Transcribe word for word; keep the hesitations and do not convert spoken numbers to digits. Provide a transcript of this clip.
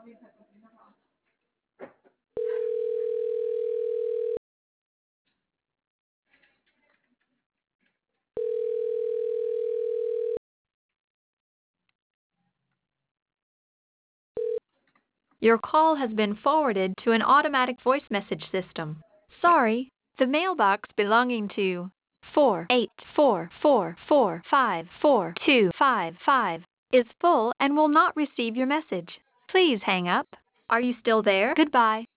Your call has been forwarded to an automatic voice message system. Sorry, the mailbox belonging to four eight four four four five four two five five is full and will not receive your message. Please hang up. Are you still there? Goodbye.